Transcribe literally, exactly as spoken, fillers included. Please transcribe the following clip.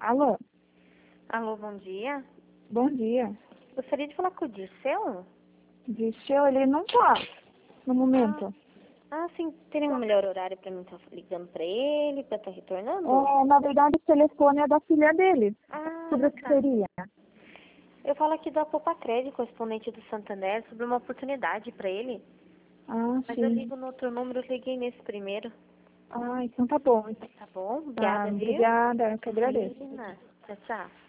Alô? Alô, bom dia. Bom dia. Gostaria de falar com o Dirceu? Dirceu, ele não tá no momento. Ah, sim. Teria um melhor horário pra mim estar ligando pra ele, pra estar retornando? É, na verdade, o telefone é da filha dele. Ah, Sobre o que tá. seria? Eu falo aqui da Poupa Crédito, correspondente do Santander, sobre uma oportunidade pra ele. Ah, Mas eu sim. ligo no outro número, eu liguei nesse primeiro. Ah, então tá bom. Tá bom? Tá, Obrigada, viu? obrigada, eu que agradeço. Imagina. Tchau, tchau.